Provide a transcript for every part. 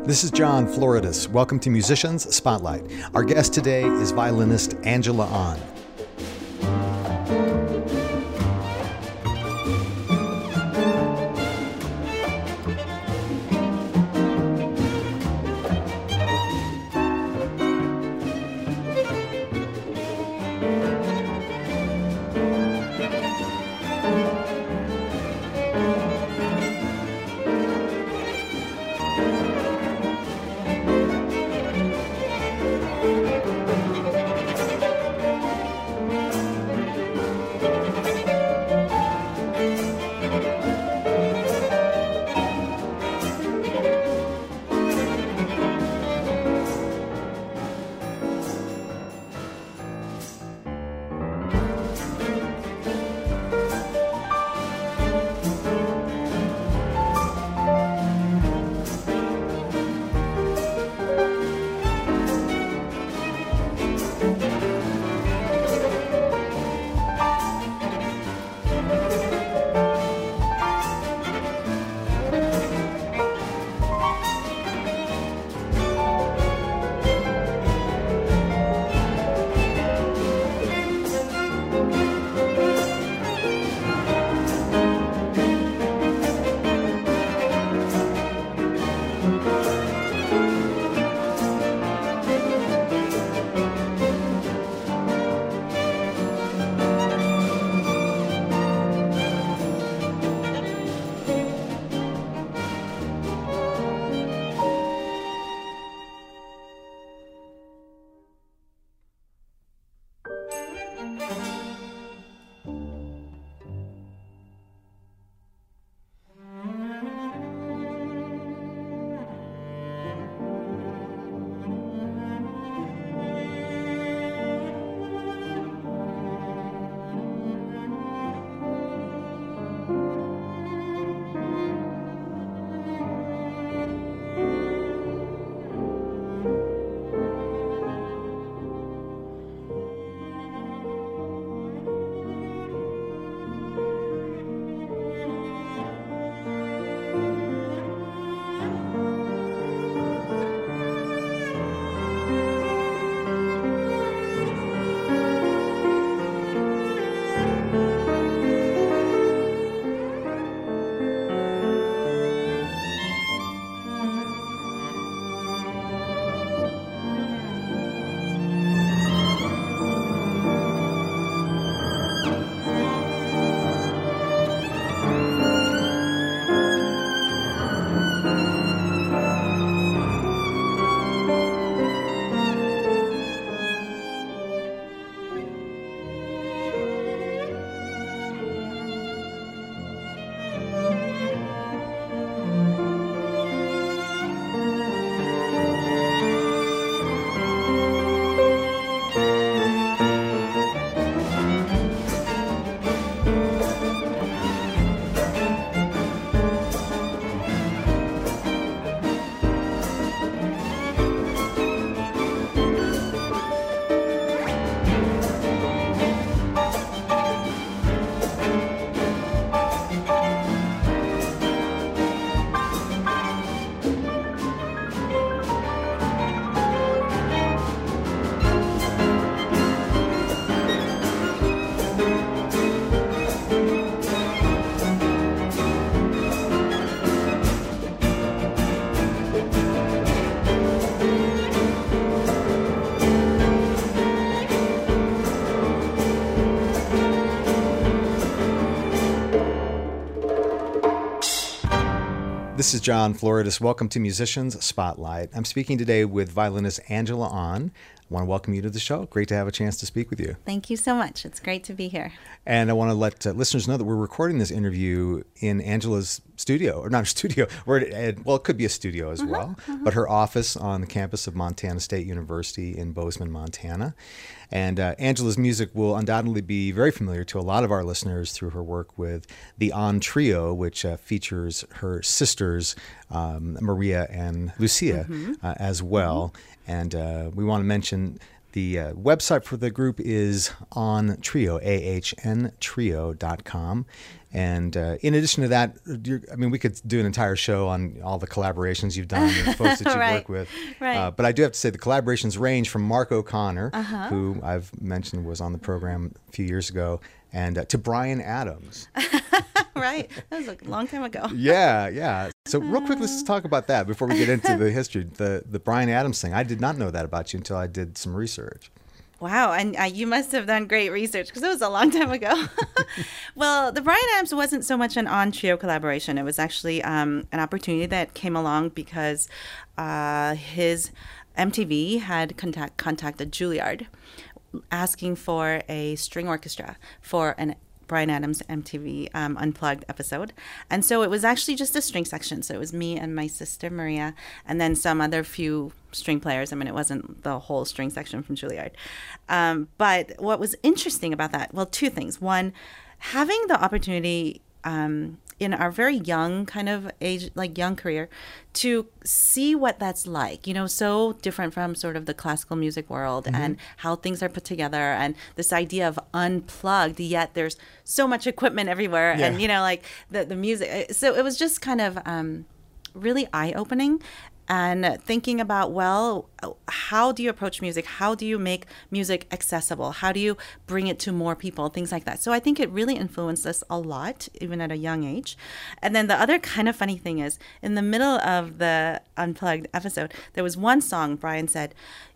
This is John Floridis. Welcome to Musicians Spotlight. Our guest today is violinist Angela Ahn. This is John Floridis. Welcome to Musicians Spotlight. I'm speaking today with violinist Angela Ahn. I want to welcome you to the show. Great to have a chance to speak with you. Thank you so much. It's great to be here. And I want to let listeners know that we're recording this interview in Angela's studio, or not her studio, it could be a studio as well, but her office on the campus of Montana State University in Bozeman, Montana. And Angela's music will undoubtedly be very familiar to a lot of our listeners through her work with the Ahn Trio, which features her sisters, Maria and Lucia, as well. And we want to mention The website for the group is on Trio, ahnTrio.com. And in addition to that, we could do an entire show on all the collaborations you've done and folks that you work with. Right. But I do have to say the collaborations range from Mark O'Connor, who I've mentioned was on the program a few years ago, and to Bryan Adams. Right. That was a long time ago. Yeah. So real quick, let's just talk about that before we get into the history. The Bryan Adams thing. I did not know that about you until I did some research. Wow, and you must have done great research because it was a long time ago. Well, the Bryan Adams wasn't so much an on-trio collaboration. It was actually an opportunity that came along because his MTV had contacted Juilliard asking for a string orchestra for an Bryan Adams MTV Unplugged episode. And so it was actually just a string section. So it was me and my sister Maria and then some other few string players. It wasn't the whole string section from Juilliard. But what was interesting about that, well, two things. One, having the opportunity in our very young kind of age, like young career, to see what that's like, so different from sort of the classical music world and how things are put together and this idea of unplugged, yet there's so much equipment everywhere and, like the music. So it was just kind of really eye-opening. And thinking about, well, how do you approach music? How do you make music accessible? How do you bring it to more people? Things like that. So I think it really influenced us a lot, even at a young age. And then the other kind of funny thing is, in the middle of the Unplugged episode, there was one song Bryan said,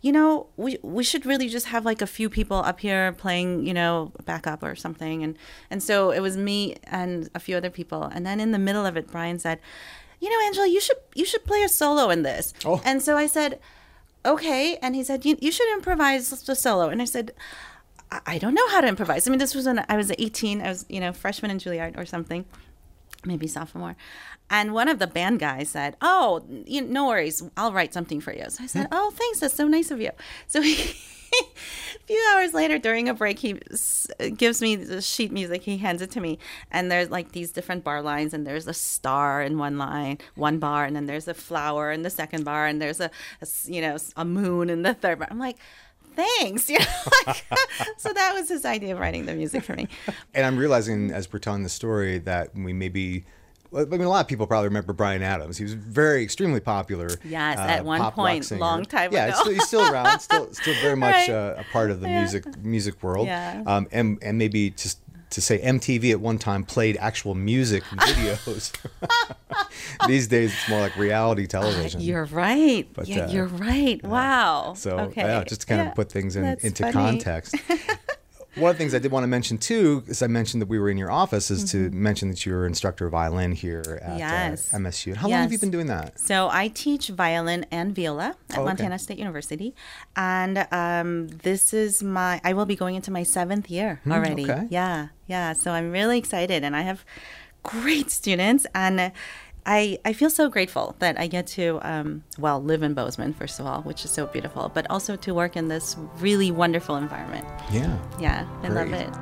we should really just have like a few people up here playing, backup or something. And so it was me and a few other people. And then in the middle of it, Bryan said, Angela, you should play a solo in this. Oh. And so I said, okay. And he said, you should improvise the solo. And I said, I don't know how to improvise. This was when I was 18. I was, freshman in Juilliard or something, maybe sophomore. And one of the band guys said, oh, no worries. I'll write something for you. So I said, oh, thanks. That's so nice of you. So a few hours later, during a break, he gives me the sheet music. He hands it to me. And there's like these different bar lines. And there's a star in one line, one bar. And then there's a flower in the second bar. And there's a moon in the third bar. I'm like, thanks. So that was his idea of writing the music for me. And I'm realizing as we're telling the story that we maybe... a lot of people probably remember Bryan Adams. He was extremely popular. Yes, at one point, long time ago. Yeah, he's still around, still very much a part of the music world. Yeah. And maybe just to say MTV at one time played actual music videos. These days, it's more like reality television. You're right. But, you're right. Wow. So okay. Just to kind of put things into funny. context. One of the things I did want to mention, too, is I mentioned that we were in your office, is to mention that you're instructor of violin here at MSU. How long have you been doing that? So I teach violin and viola at Montana State University. And I will be going into my 7th year already. Okay. Yeah. So I'm really excited. And I have great students. And I feel so grateful that I get to, live in Bozeman, first of all, which is so beautiful, but also to work in this really wonderful environment. Yeah. I love it.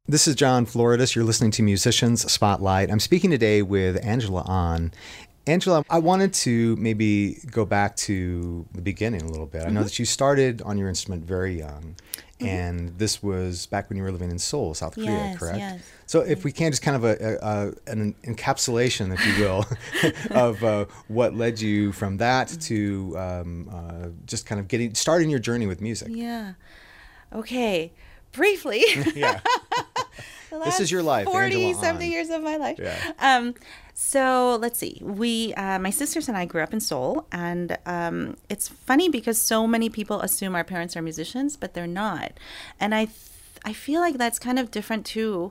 This is John Floridis. You're listening to Musicians Spotlight. I'm speaking today with Angela Ahn. Angela, I wanted to maybe go back to the beginning a little bit. I know that you started on your instrument very young, and this was back when you were living in Seoul, South Korea, correct? Yes. So if we can just kind of an encapsulation, if you will, of what led you from that to just kind of starting your journey with music. Yeah. Okay. Briefly. Yeah. This is your life, 40-something years of my life. Yeah. So let's see. My sisters and I grew up in Seoul, and it's funny because so many people assume our parents are musicians, but they're not. And I feel like that's kind of different too.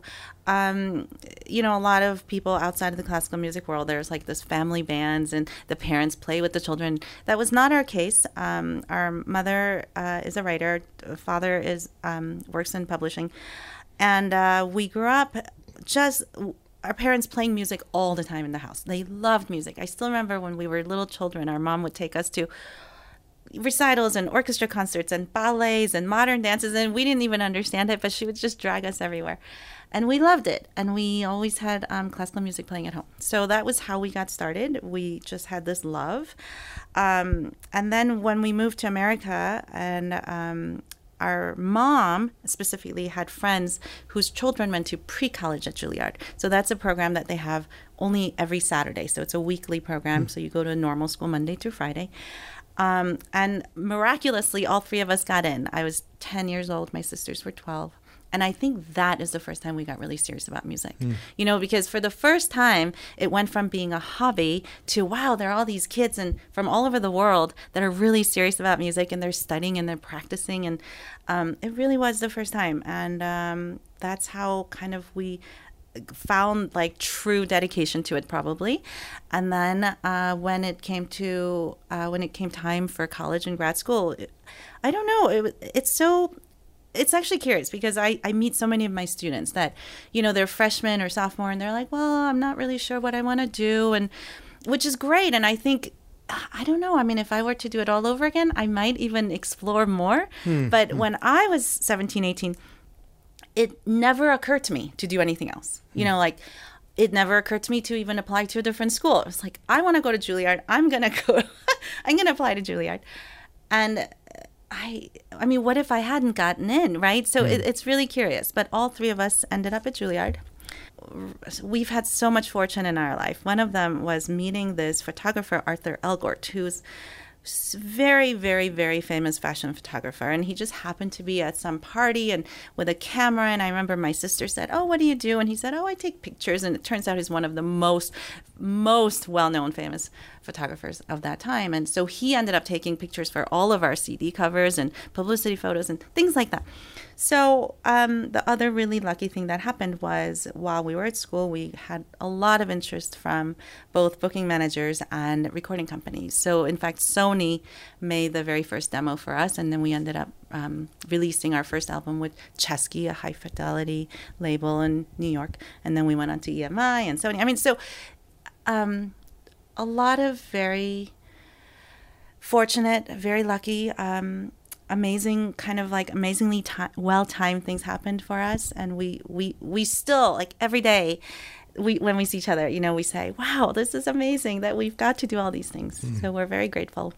A lot of people outside of the classical music world, there's like this family bands and the parents play with the children. That was not our case. Our mother is a writer. Father works in publishing. And we grew up just our parents playing music all the time in the house. They loved music. I still remember when we were little children, our mom would take us to recitals and orchestra concerts and ballets and modern dances, and we didn't even understand it, but she would just drag us everywhere. And we loved it. And we always had classical music playing at home. So that was how we got started. We just had this love. And then when we moved to America, and our mom specifically had friends whose children went to pre-college at Juilliard. So that's a program that they have only every Saturday. So it's a weekly program. So you go to a normal school Monday through Friday. And miraculously, all three of us got in. I was 10 years old. My sisters were 12. And I think that is the first time we got really serious about music. Because for the first time, it went from being a hobby to, wow, there are all these kids and from all over the world that are really serious about music, and they're studying and they're practicing. And it really was the first time. And that's how kind of we found like true dedication to it, probably. And then when it came time for college and grad school, I don't know, it's actually curious because I meet so many of my students that, they're freshmen or sophomore, and they're like, well, I'm not really sure what I want to do, and which is great. And I think, I don't know, I mean, if I were to do it all over again, I might even explore more. But when I was 17, 18, it never occurred to me to do anything else. It never occurred to me to even apply to a different school. It was like, I want to go to Juilliard. I'm going to apply to Juilliard. And I mean, what if I hadn't gotten in, right? So it's really curious. But all three of us ended up at Juilliard. We've had so much fortune in our life. One of them was meeting this photographer, Arthur Elgort, who's very, very, very famous fashion photographer. And he just happened to be at some party and with a camera. And I remember my sister said, oh, what do you do? And he said, oh, I take pictures. And it turns out he's one of the most well-known famous photographers of that time. And so he ended up taking pictures for all of our CD covers and publicity photos and things like that. So the other really lucky thing that happened was while we were at school, we had a lot of interest from both booking managers and recording companies. So in fact, Sony made the very first demo for us, and then we ended up releasing our first album with Chesky, a high fidelity label in New York. And then we went on to EMI and Sony. I mean, so a lot of very fortunate, very lucky, amazing, kind of like amazingly well-timed things happened for us. And we still, like every day, when we see each other, we say, wow, this is amazing that we've got to do all these things. So we're very grateful.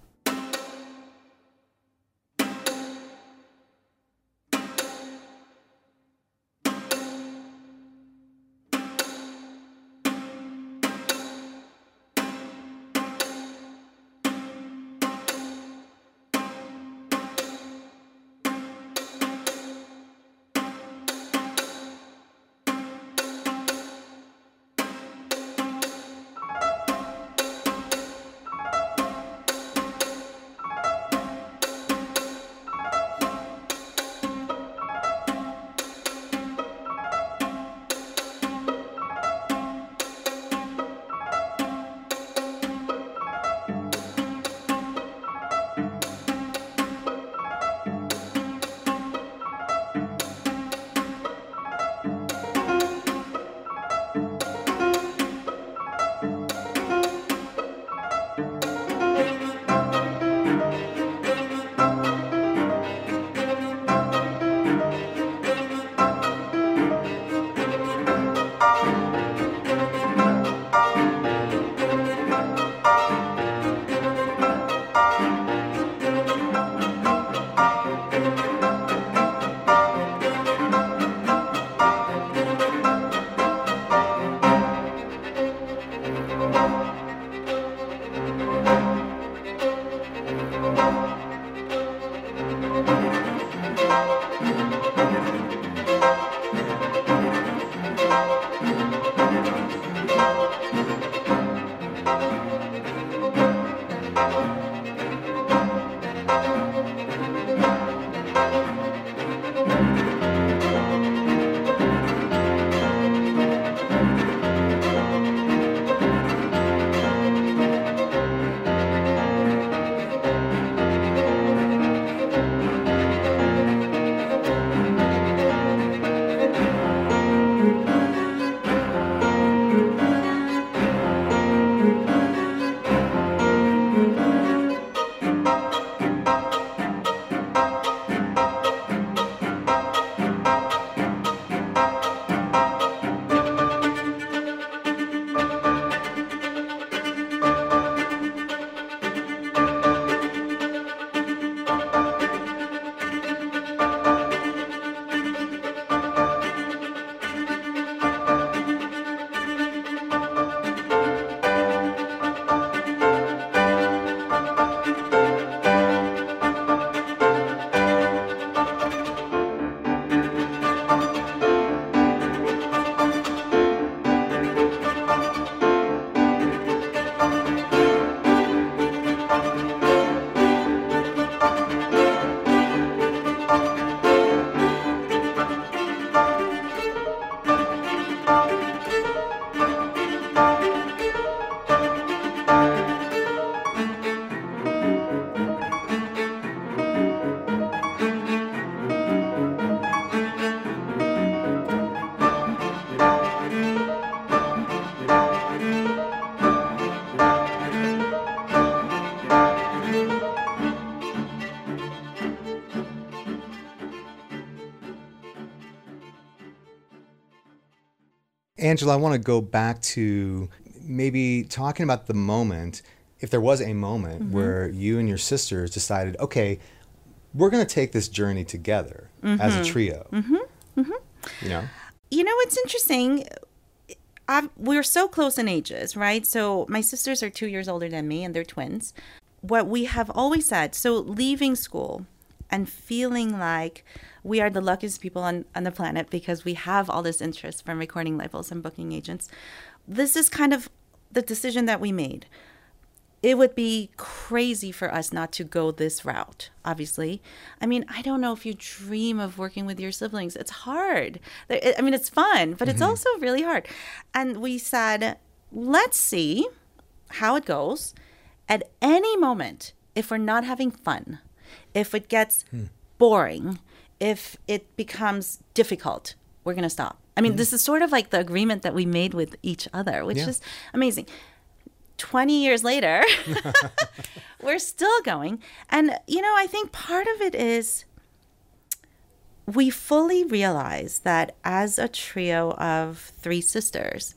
Angela, I want to go back to maybe talking about the moment, if there was a moment where you and your sisters decided, okay, we're going to take this journey together as a trio. You know? You know, it's interesting. We're so close in ages, right? So my sisters are 2 years older than me, and they're twins. What we have always said, so leaving school and feeling like we are the luckiest people on the planet because we have all this interest from recording labels and booking agents. This is kind of the decision that we made. It would be crazy for us not to go this route, obviously. I mean, I don't know if you dream of working with your siblings. It's hard. I mean, it's fun, but it's also really hard. And we said, let's see how it goes. At any moment, if we're not having fun, if it gets boring, if it becomes difficult, we're going to stop. I mean, this is sort of like the agreement that we made with each other, which is amazing. 20 years later, we're still going. And, you know, I think part of it is we fully realize that as a trio of three sisters,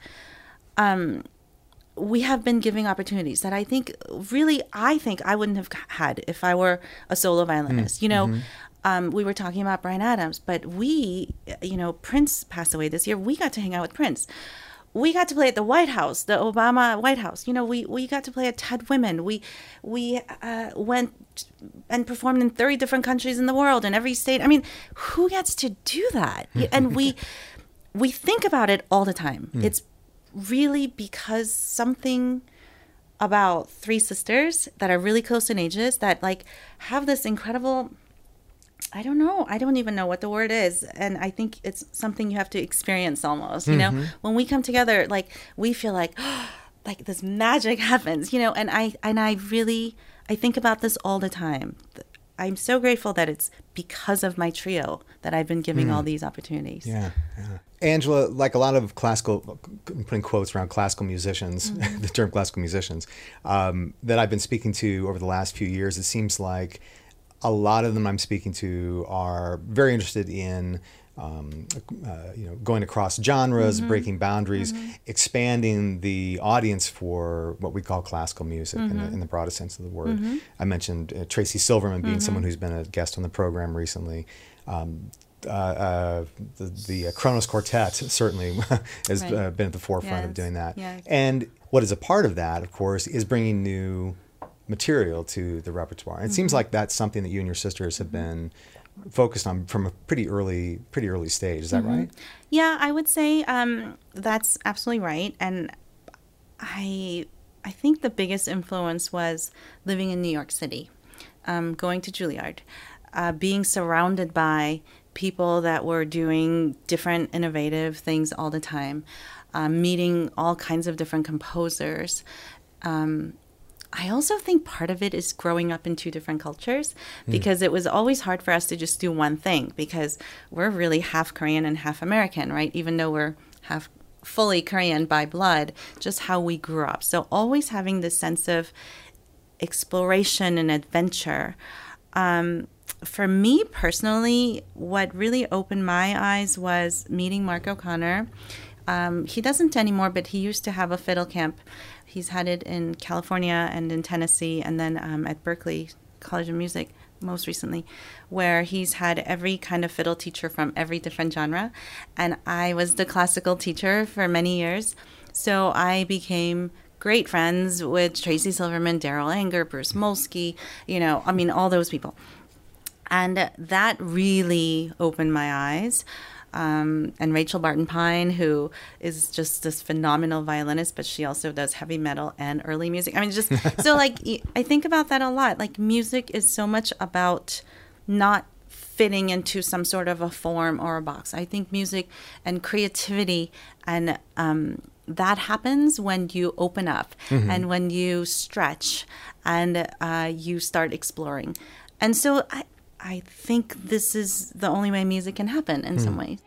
we have been giving opportunities that I think I wouldn't have had if I were a solo violinist. You know, we were talking about Bryan Adams, but Prince passed away this year. We got to hang out with Prince. We got to play at the White House, the Obama White House. You know, we got to play at TED Women. We went and performed in 30 different countries in the world, in every state. I mean, who gets to do that? And we think about it all the time. It's really because something about three sisters that are really close in ages that like have this incredible, I don't know. I don't even know what the word is. And I think it's something you have to experience almost, you know, when we come together, like we feel like, like this magic happens, you know, and I think about this all the time. I'm so grateful that it's because of my trio that I've been giving all these opportunities. Yeah. Angela, like a lot of classical, I'm putting quotes around classical musicians, the term classical musicians, that I've been speaking to over the last few years, it seems like a lot of them I'm speaking to are very interested in, going across genres, breaking boundaries, expanding the audience for what we call classical music in the broadest sense of the word. I mentioned Tracy Silverman being someone who's been a guest on the program recently. The Kronos Quartet certainly has been at the forefront of doing that. Yes. And what is a part of that, of course, is bringing new material to the repertoire. And it seems like that's something that you and your sisters have been focused on from a pretty early stage. Is that right? Yeah, I would say that's absolutely right. And I think the biggest influence was living in New York City, going to Juilliard, being surrounded by people that were doing different innovative things all the time, meeting all kinds of different composers. I also think part of it is growing up in two different cultures because it was always hard for us to just do one thing because we're really half Korean and half American, right? Even though we're half fully Korean by blood, just how we grew up. So always having this sense of exploration and adventure. For me personally, what really opened my eyes was meeting Mark O'Connor. He doesn't anymore, but he used to have a fiddle camp. He's had it in California and in Tennessee, and then at Berklee College of Music most recently, where he's had every kind of fiddle teacher from every different genre. And I was the classical teacher for many years. So I became great friends with Tracy Silverman, Daryl Anger, Bruce Molsky, all those people. And that really opened my eyes. And Rachel Barton Pine, who is just this phenomenal violinist, but she also does heavy metal and early music. I mean, just so like I think about that a lot. Like music is so much about not fitting into some sort of a form or a box. I think music and creativity and that happens when you open up and when you stretch and you start exploring. And so I think this is the only way music can happen in some ways.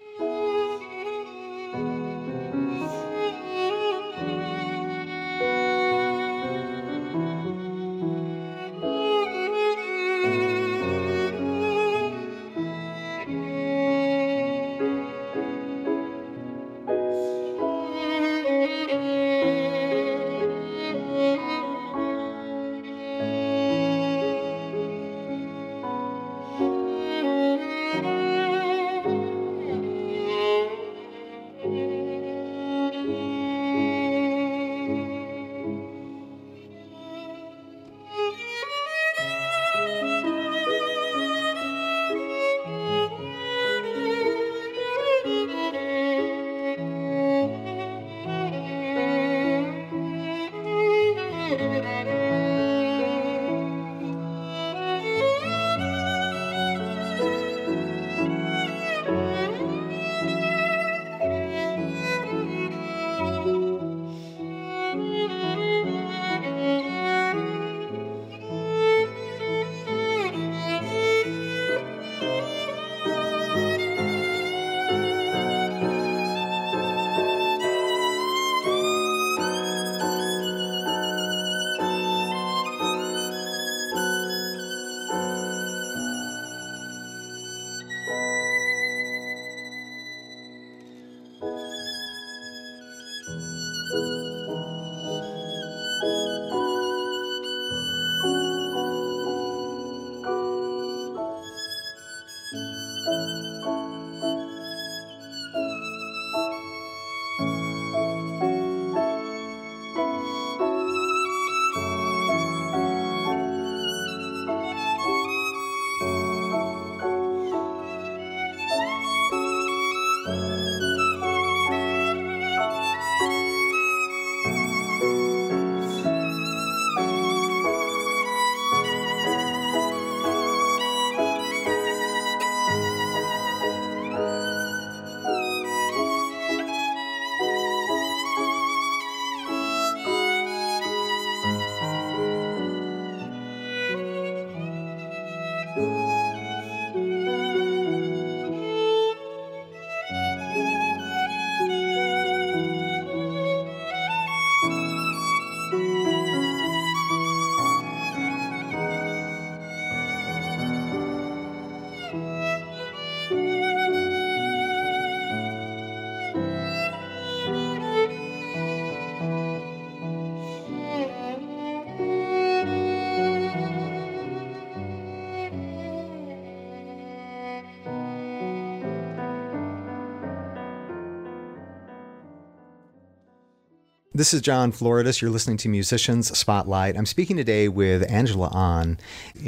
This is John Floridis. You're listening to Musicians Spotlight. I'm speaking today with Angela Ahn.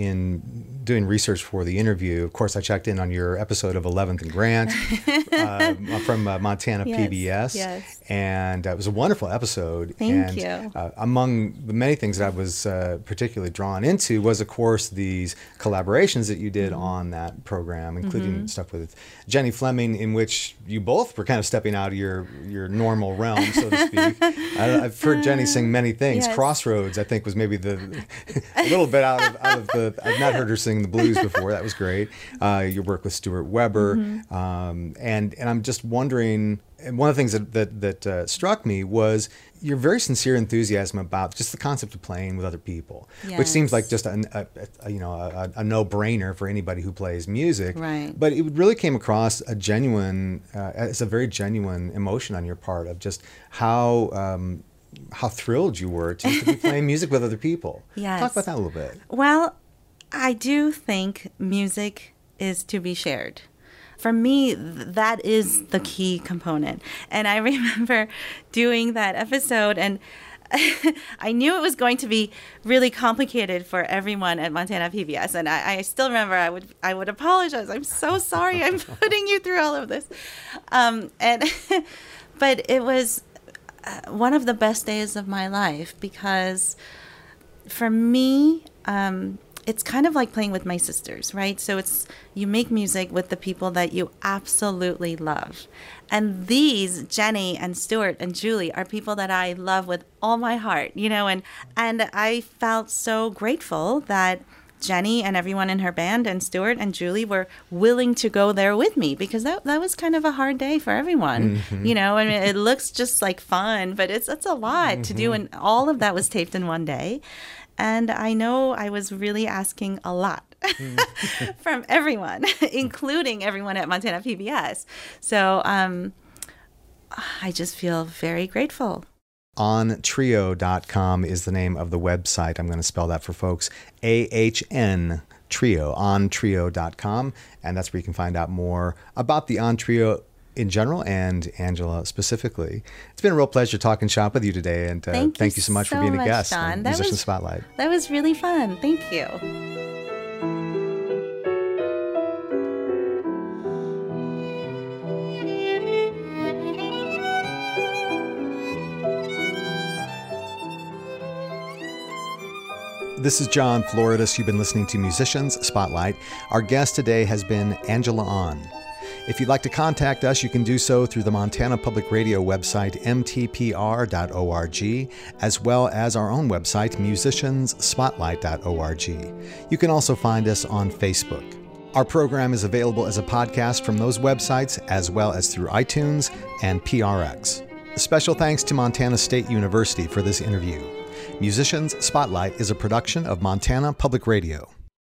In doing research for the interview, of course, I checked in on your episode of 11th and Grant from Montana PBS. Yes. And it was a wonderful episode. Thank you. Among the many things that I was particularly drawn into was, of course, these collaborations that you did on that program, including stuff with Jenny Fleming, in which you both were kind of stepping out of your normal realm, so to speak. I've heard Jenny sing many things. Yes. Crossroads, I think, was maybe a little bit out of the. I've not heard her sing the blues before. That was great. Your work with Stuart Weber, and I'm just wondering. And one of the things that struck me was your very sincere enthusiasm about just the concept of playing with other people, which seems like just a no-brainer for anybody who plays music. Right. But it really came across as a very genuine emotion on your part of just how thrilled you were to be playing music with other people. Yes. Talk about that a little bit. Well, I do think music is to be shared. For me, that is the key component. And I remember doing that episode, and I knew it was going to be really complicated for everyone at Montana PBS. And I still remember I would apologize. I'm so sorry I'm putting you through all of this. But it was one of the best days of my life because for me, it's kind of like playing with my sisters, right? So you make music with the people that you absolutely love. And these, Jenny and Stuart and Julie, are people that I love with all my heart, and I felt so grateful that Jenny and everyone in her band and Stuart and Julie were willing to go there with me because that was kind of a hard day for everyone, I mean, it looks just like fun, but it's a lot to do, and all of that was taped in one day. And I know I was really asking a lot from everyone, including everyone at Montana PBS. So I just feel very grateful. OnTrio.com is the name of the website. I'm going to spell that for folks. AHN Trio, OnTrio.com. And that's where you can find out more about the On Trio in general and Angela specifically. It's been a real pleasure talking shop with you today, and thank you so much for being a guest on Musician Spotlight. That was really fun. Thank you. This is John Floridis. You've been listening to Musicians Spotlight. Our guest today has been Angela Ahn. If you'd like to contact us, you can do so through the Montana Public Radio website, mtpr.org, as well as our own website, musiciansspotlight.org. You can also find us on Facebook. Our program is available as a podcast from those websites, as well as through iTunes and PRX. Special thanks to Montana State University for this interview. Musicians Spotlight is a production of Montana Public Radio.